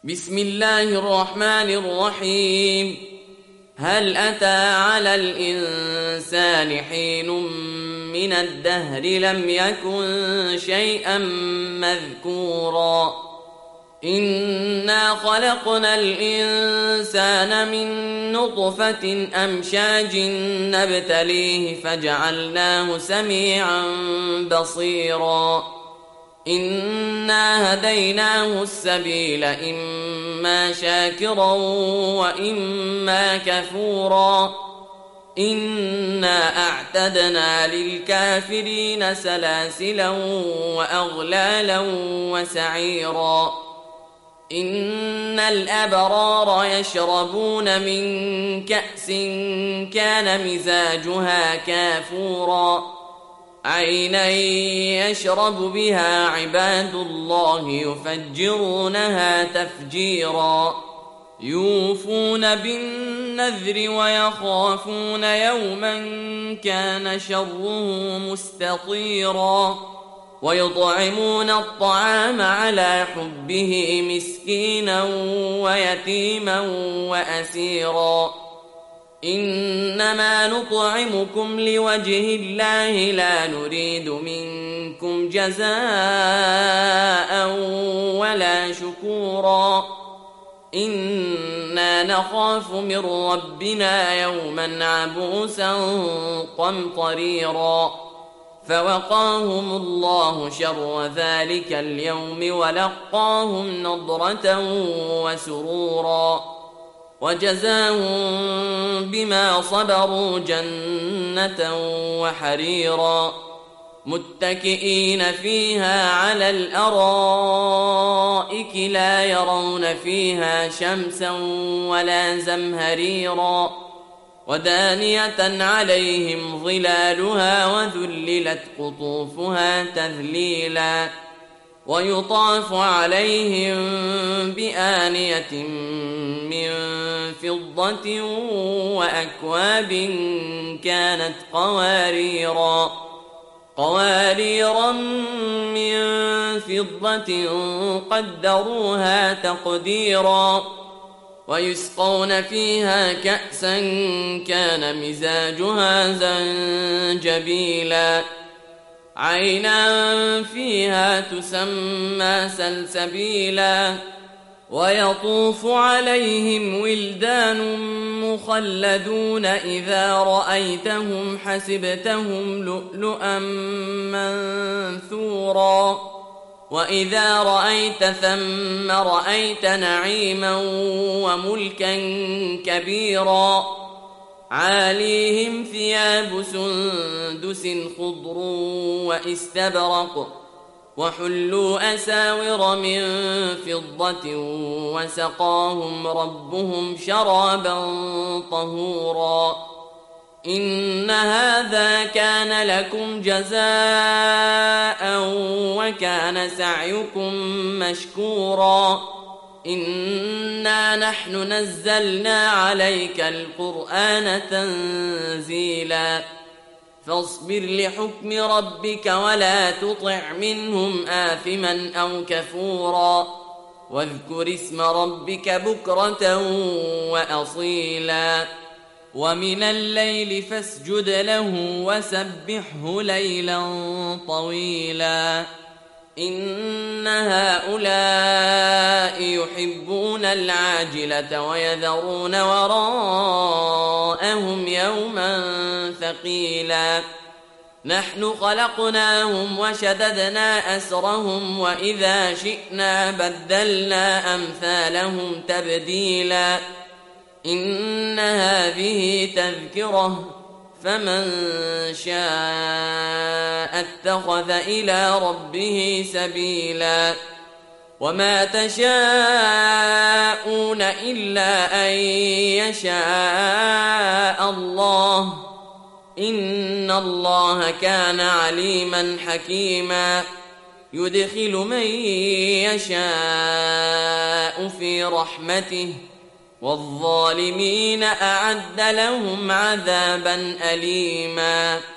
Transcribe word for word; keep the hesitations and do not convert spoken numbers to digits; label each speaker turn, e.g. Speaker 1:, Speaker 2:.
Speaker 1: بسم الله الرحمن الرحيم. هل أتى على الإنسان حين من الدهر لم يكن شيئا مذكورا إنا خلقنا الإنسان من نطفة أمشاج نبتليه فجعلناه سميعا بصيرا إنا هديناه السبيل إما شاكرا وإما كفورا إنا أعتدنا للكافرين سلاسلا وأغلالا وسعيرا إن الأبرار يشربون من كأس كان مزاجها كافورا عينا يشرب بها عباد الله يفجرونها تفجيرا يوفون بالنذر ويخافون يوما كان شره مستطيرا ويطعمون الطعام على حبه مسكينا ويتيما وأسيرا إنما نطعمكم لوجه الله لا نريد منكم جزاء ولا شكورا إنا نخاف من ربنا يوما عبوسا قمطريرا فوقاهم الله شر ذلك اليوم ولقاهم نضرة وسرورا وجزاهم بما صبروا جنة وحريرا متكئين فيها على الأرائك لا يرون فيها شمسا ولا زمهريرا ودانية عليهم ظلالها وذللت قطوفها تذليلا ويطاف عليهم بآنية من فضة وأكواب كانت قواريرا قواريرا من فضة قدروها تقديرا ويسقون فيها كأسا كان مزاجها زنجبيلا عينا فيها تسمى سلسبيلا ويطوف عليهم ولدان مخلدون إذا رأيتهم حسبتهم لؤلؤا منثورا وإذا رأيت ثم رأيت نعيما وملكا كبيرا عاليهم ثياب سندس خضر واستبرق وحلوا أساور من فضة وسقاهم ربهم شرابا طهورا إن هذا كان لكم جزاء وكان سعيكم مشكورا إنا نحن نزلنا عليك القرآن تنزيلا فاصبر لحكم ربك ولا تطع منهم آثما أو كفورا واذكر اسم ربك بكرة وأصيلا ومن الليل فاسجد له وسبحه ليلا طويلا إن هؤلاء يحبون العاجلة ويذرون وراءهم يوما ثقيلا نحن خلقناهم وشددنا أسرهم وإذا شئنا بدلنا أمثالهم تبديلا إن هذه تذكرة فمن شاء اتخذ إلى ربه سبيلا وما تشاءون إلا أن يشاء الله إن الله كان عليما حكيما يدخل من يشاء في رحمته والظالمين أعد لهم عذابا أليما